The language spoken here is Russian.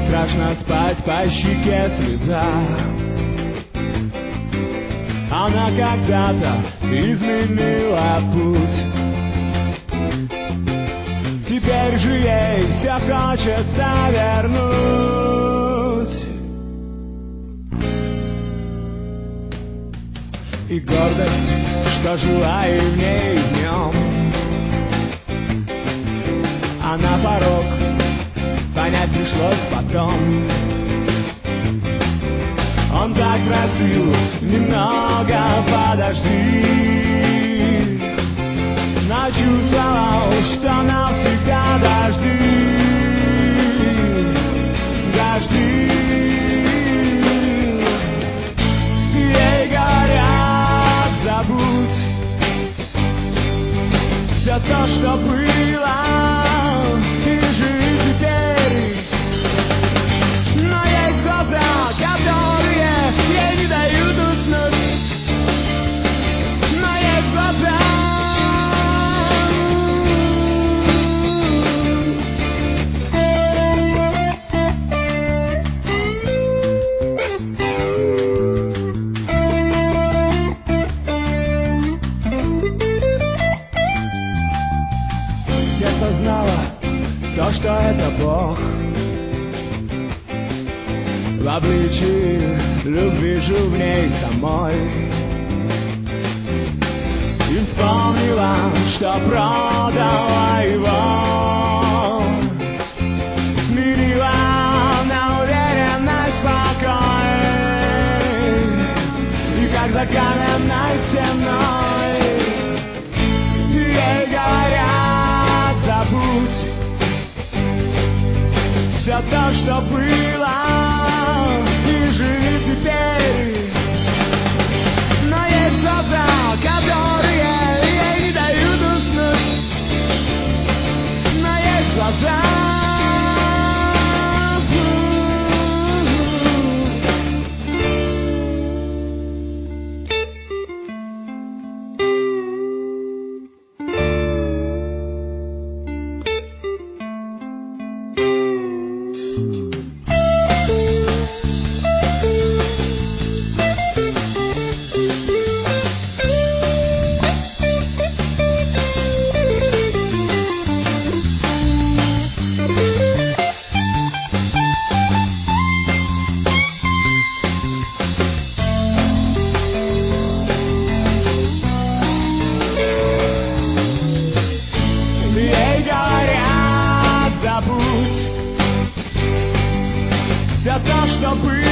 Страшно спать, по щеке слеза. Она когда-то изменила путь. Теперь же ей все хочется вернуть. И гордость, что жила и в ней днем, а на порог понять пришлось потом. Он так просил немного подожди, но чувствовал, что навсегда дожди. Ей говорят, забудь все то, что было, и живи теперь. Но есть глаза, которые ей не дают уснуть. Но есть глаза. Сердце знало то, что это Бог в обличии любви жил в ней самой. И вспомнила, что продала его, смирила на уверенность покой. И как за каменной стеной ей говорят, забудь все то, что было, и живи теперь. Но есть глаза, которые ей не дают уснуть. Но есть глаза. Ей говорят, забудь все то, что было.